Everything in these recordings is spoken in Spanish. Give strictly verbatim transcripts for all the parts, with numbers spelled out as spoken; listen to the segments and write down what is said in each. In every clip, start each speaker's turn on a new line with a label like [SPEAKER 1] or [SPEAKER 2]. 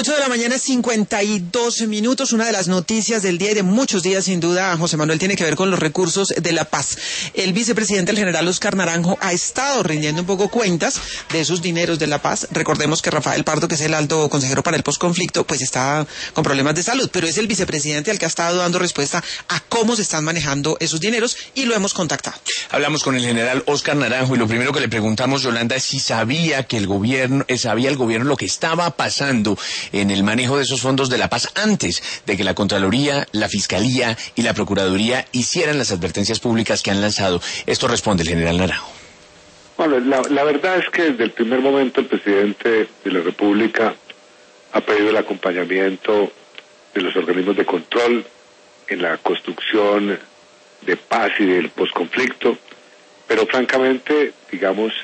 [SPEAKER 1] ocho de la mañana, cincuenta y dos minutos. Una de las noticias del día y de muchos días, sin duda, José Manuel, tiene que ver con los recursos de la paz. El vicepresidente, el general Óscar Naranjo, ha estado rindiendo un poco cuentas de esos dineros de la paz. Recordemos que Rafael Pardo, que es el alto consejero para el posconflicto, pues está con problemas de salud, pero es el vicepresidente al que ha estado dando respuesta a cómo se están manejando esos dineros y lo hemos contactado.
[SPEAKER 2] Hablamos con el general Óscar Naranjo y lo primero que le preguntamos, Yolanda, es si sabía que el gobierno, eh, sabía el gobierno lo que estaba pasando en el manejo de esos fondos de la paz antes de que la Contraloría, la Fiscalía y la Procuraduría hicieran las advertencias públicas que han lanzado. Esto responde el general Naranjo.
[SPEAKER 3] Bueno, la, la verdad es que desde el primer momento el presidente de la República ha pedido el acompañamiento de los organismos de control en la construcción de paz y del posconflicto, pero francamente, digamos,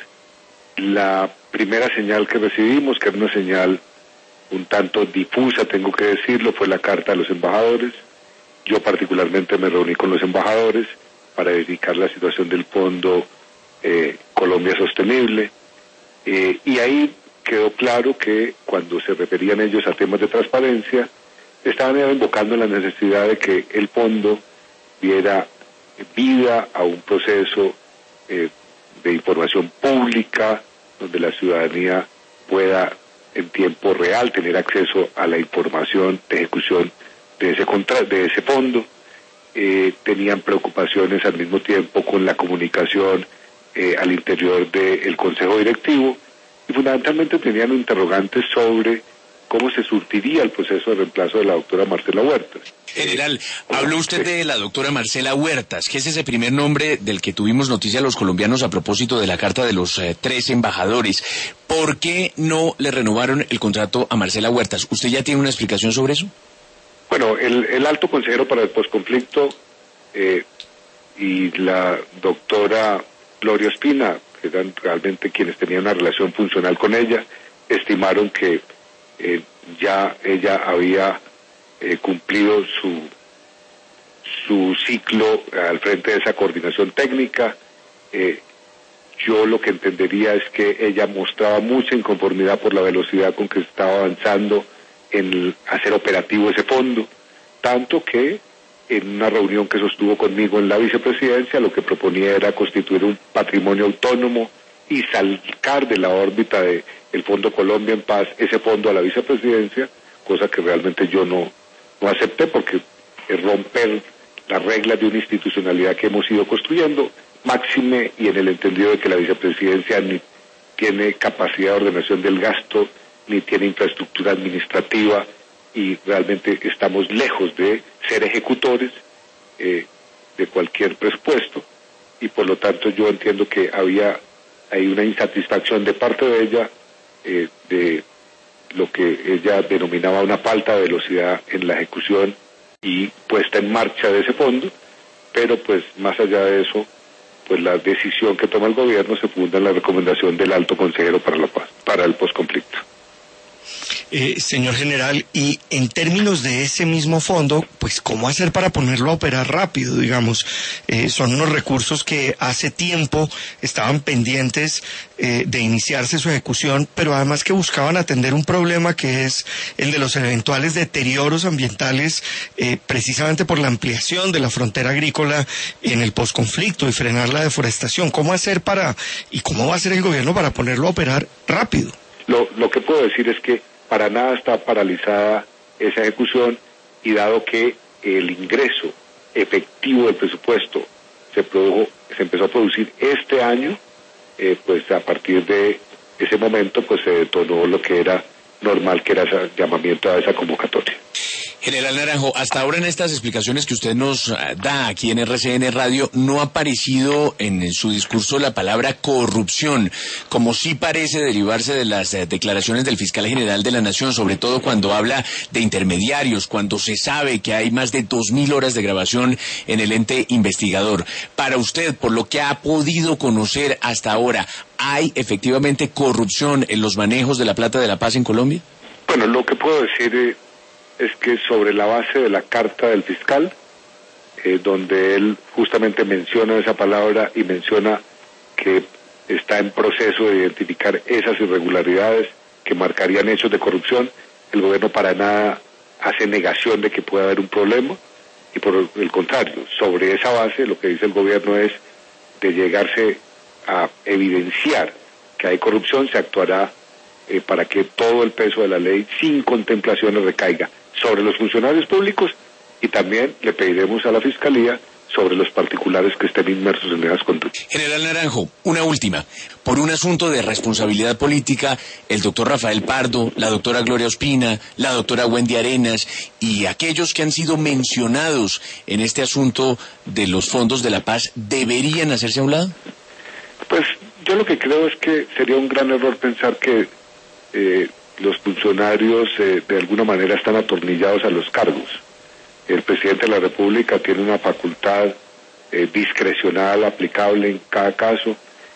[SPEAKER 3] la primera señal que recibimos, que era una señal un tanto difusa, tengo que decirlo, fue la carta de los embajadores. Yo particularmente me reuní con los embajadores para verificar la situación del Fondo eh, Colombia Sostenible, eh, y ahí quedó claro que cuando se referían ellos a temas de transparencia, estaban invocando la necesidad de que el fondo diera vida a un proceso eh, de información pública, donde la ciudadanía pueda en tiempo real tener acceso a la información de ejecución de ese contra de ese fondo. Eh, tenían preocupaciones al mismo tiempo con la comunicación eh, al interior del Consejo Directivo y fundamentalmente tenían interrogantes sobre cómo se surtiría el proceso de reemplazo de la doctora Marcela Huertas.
[SPEAKER 2] General, habló usted de la doctora Marcela Huertas, que es ese primer nombre del que tuvimos noticia los colombianos a propósito de la carta de los eh, tres embajadores. ¿Por qué no le renovaron el contrato a Marcela Huertas? ¿Usted ya tiene una explicación sobre eso?
[SPEAKER 3] Bueno, el, el alto consejero para el posconflicto eh, y la doctora Gloria Espina, que eran realmente quienes tenían una relación funcional con ella, estimaron que eh, ya ella había eh, cumplido su su ciclo al frente de esa coordinación técnica. Eh, yo lo que entendería es que ella mostraba mucha inconformidad por la velocidad con que se estaba avanzando en hacer operativo ese fondo, tanto que en una reunión que sostuvo conmigo en la vicepresidencia, lo que proponía era constituir un patrimonio autónomo y sacar de la órbita de el Fondo Colombia en Paz ese fondo a la vicepresidencia, cosa que realmente yo no, no acepté porque es romper las reglas de una institucionalidad que hemos ido construyendo, máxime y en el entendido de que la vicepresidencia ni tiene capacidad de ordenación del gasto, ni tiene infraestructura administrativa y realmente estamos lejos de ser ejecutores eh, de cualquier presupuesto y por lo tanto yo entiendo que había hay una insatisfacción de parte de ella eh, de lo que ella denominaba una falta de velocidad en la ejecución y puesta en marcha de ese fondo, pero pues más allá de eso, pues la decisión que toma el gobierno se funda en la recomendación del alto consejero para la paz, para el posconflicto.
[SPEAKER 4] Eh, señor general, y en términos de ese mismo fondo, pues ¿cómo hacer para ponerlo a operar rápido? Digamos, eh, son unos recursos que hace tiempo estaban pendientes eh, de iniciarse su ejecución, pero además que buscaban atender un problema que es el de los eventuales deterioros ambientales, eh, precisamente por la ampliación de la frontera agrícola en el posconflicto y frenar la deforestación. ¿Cómo hacer para, y cómo va a hacer el gobierno para ponerlo a operar rápido?
[SPEAKER 3] Lo, lo que puedo decir es que para nada está paralizada esa ejecución y dado que el ingreso efectivo del presupuesto se produjo, se empezó a producir este año, eh, pues a partir de ese momento pues se detonó lo que era normal, que era ese llamamiento a esa convocatoria.
[SPEAKER 2] General Naranjo, hasta ahora en estas explicaciones que usted nos da aquí en R C N Radio, no ha aparecido en su discurso la palabra corrupción, como sí parece derivarse de las declaraciones del fiscal general de la Nación, sobre todo cuando habla de intermediarios, cuando se sabe que hay más de dos mil horas de grabación en el ente investigador. Para usted, por lo que ha podido conocer hasta ahora, ¿hay efectivamente corrupción en los manejos de la plata de la paz en Colombia?
[SPEAKER 3] Bueno, lo que puedo decir es... es que sobre la base de la carta del fiscal, eh, donde él justamente menciona esa palabra y menciona que está en proceso de identificar esas irregularidades que marcarían hechos de corrupción, el gobierno para nada hace negación de que pueda haber un problema, y por el contrario, sobre esa base lo que dice el gobierno es de llegarse a evidenciar que hay corrupción, se actuará eh, para que todo el peso de la ley sin contemplaciones recaiga sobre los funcionarios públicos, y también le pediremos a la Fiscalía sobre los particulares que estén inmersos en esas conductas.
[SPEAKER 2] General Naranjo, una última. Por un asunto de responsabilidad política, el doctor Rafael Pardo, la doctora Gloria Ospina, la doctora Wendy Arenas y aquellos que han sido mencionados en este asunto de los fondos de la paz, ¿deberían hacerse a un lado?
[SPEAKER 3] Pues yo lo que creo es que sería un gran error pensar que eh, los funcionarios eh, de alguna manera están atornillados a los cargos. El presidente de la República tiene una facultad eh, discrecional aplicable en cada caso,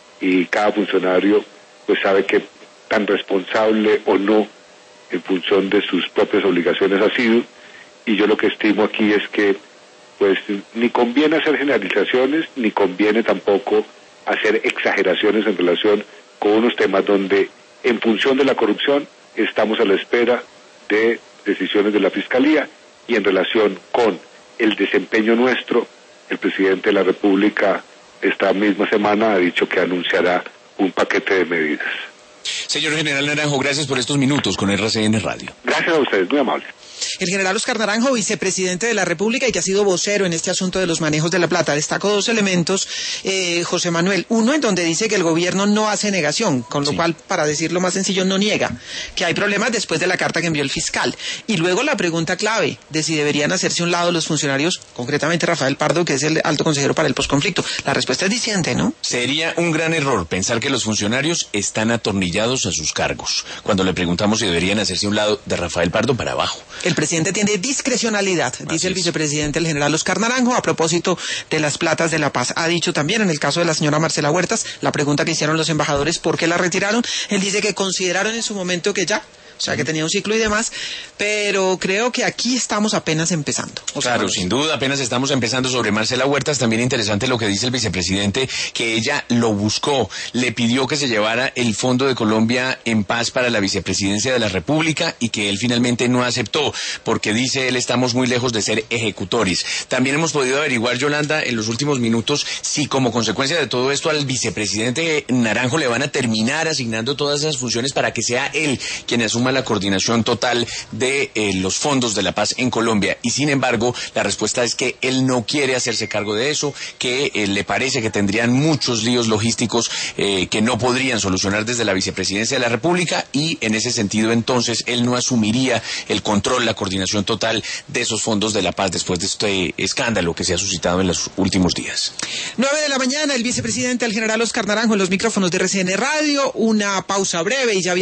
[SPEAKER 3] y cada funcionario pues sabe que tan responsable o no en función de sus propias obligaciones ha sido, y yo lo que estimo aquí es que pues ni conviene hacer generalizaciones, ni conviene tampoco hacer exageraciones en relación con unos temas donde en función de la corrupción estamos a la espera de decisiones de la Fiscalía, y en relación con el desempeño nuestro, el presidente de la República esta misma semana ha dicho que anunciará un paquete de medidas.
[SPEAKER 2] Señor General Naranjo, gracias por estos minutos con R C N Radio.
[SPEAKER 3] Gracias a ustedes, muy amable.
[SPEAKER 1] El general Oscar Naranjo, vicepresidente de la República y que ha sido vocero en este asunto de los manejos de la plata. Destaco dos elementos, eh, José Manuel. Uno, en donde dice que el gobierno no hace negación, con lo sí. cual, para decirlo más sencillo, no niega que hay problemas después de la carta que envió el fiscal. Y luego la pregunta clave de si deberían hacerse a un lado los funcionarios, concretamente Rafael Pardo, que es el alto consejero para el posconflicto. La respuesta es diciente, ¿no?
[SPEAKER 2] Sería un gran error pensar que los funcionarios están atornillados a sus cargos. Cuando le preguntamos si deberían hacerse a un lado de Rafael Pardo para abajo.
[SPEAKER 1] El presidente tiene discrecionalidad, dice Así el vicepresidente, el general Oscar Naranjo, a propósito de las platas de la paz. Ha dicho también en el caso de la señora Marcela Huertas, la pregunta que hicieron los embajadores, ¿por qué la retiraron? Él dice que consideraron en su momento que ya, o sea, que tenía un ciclo y demás, pero creo que aquí estamos apenas empezando.
[SPEAKER 2] O sea, claro, sin duda, apenas estamos empezando. Sobre Marcela Huertas, también interesante lo que dice el vicepresidente, que ella lo buscó, le pidió que se llevara el Fondo de Colombia en Paz para la vicepresidencia de la República y que él finalmente no aceptó, porque dice él, estamos muy lejos de ser ejecutores. También hemos podido averiguar, Yolanda, en los últimos minutos, si como consecuencia de todo esto al vicepresidente Naranjo le van a terminar asignando todas esas funciones para que sea él quien asuma la coordinación total de eh, los fondos de la paz en Colombia, y sin embargo la respuesta es que él no quiere hacerse cargo de eso, que eh, le parece que tendrían muchos líos logísticos eh, que no podrían solucionar desde la vicepresidencia de la República, y en ese sentido entonces él no asumiría el control, la coordinación total de esos fondos de la paz después de este escándalo que se ha suscitado en los últimos días.
[SPEAKER 1] Nueve de la mañana, el vicepresidente, el general Oscar Naranjo, en los micrófonos de R C N Radio. Una pausa breve y ya viene